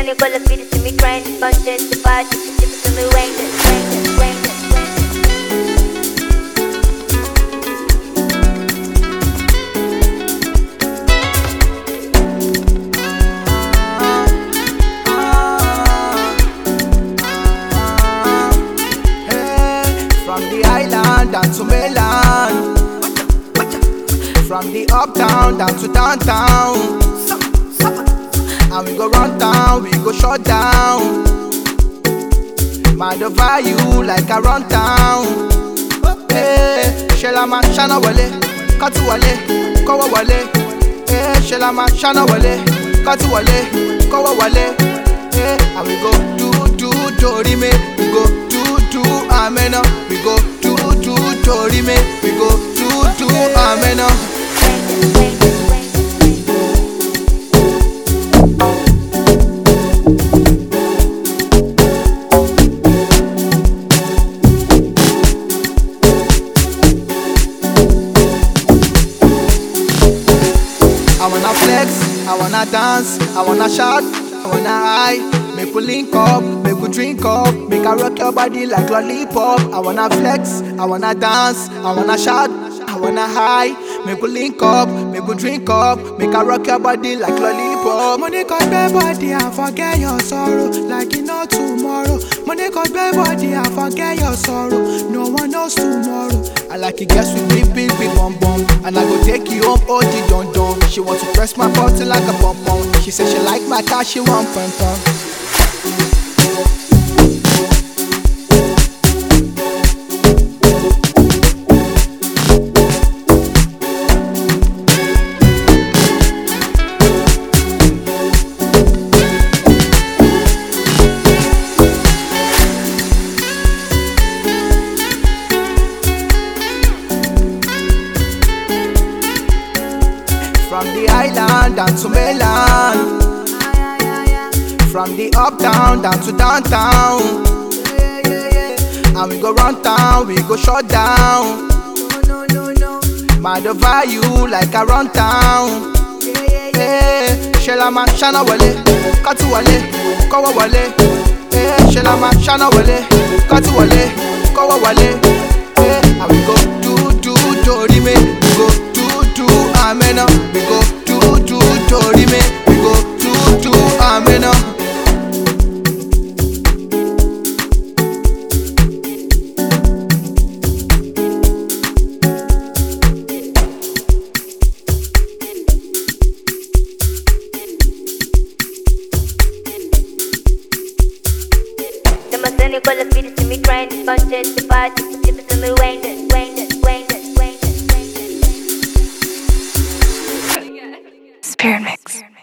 Demasiado con la vida se me grind, conscious the body, se me rain. From the island down to mainland, from the uptown down to downtown, and we go run down, we go shut down. Mind over you like I run down. Hey, Shelama Shana Wale, Katu Wale, Kowa Wale. Hey, Shelama Shana Wale, Katu Wale, Kowa Wale. Hey, and we go do Dorime, we go do Amena, we go do Dorime, we go do Amena. I wanna flex, I wanna dance, I wanna shout, I wanna high. Make we link up, make we drink up, make I rock your body like lollipop. I wanna flex, I wanna dance, I wanna shout, I wanna high. Make we link up, make we drink up, make I rock your body like lollipop. Money got my body and forget your sorrow, like you know tomorrow. Money got my body and forget your sorrow, no one knows tomorrow. I like it, guess with big bum bum, and I go take you home, oh di don don. She want to press my button like a pom pom. She said she like my car, she want pom pom. From the island down to mainland, from the uptown down to downtown, and we go run down, we go shut down. Mind over you like I run down. Hey, Shelama Shana Wale, Katu Wale, Kowa Wale. Hey, Shelama Shana Wale, Katu Wale, Kowa Wale. Hey, and we go do Dorime, we go do Amena, we go do Dorime, we go do Amena. Demasiado con la vida se me grind, conscious the body, se me rain. Spirit Mix.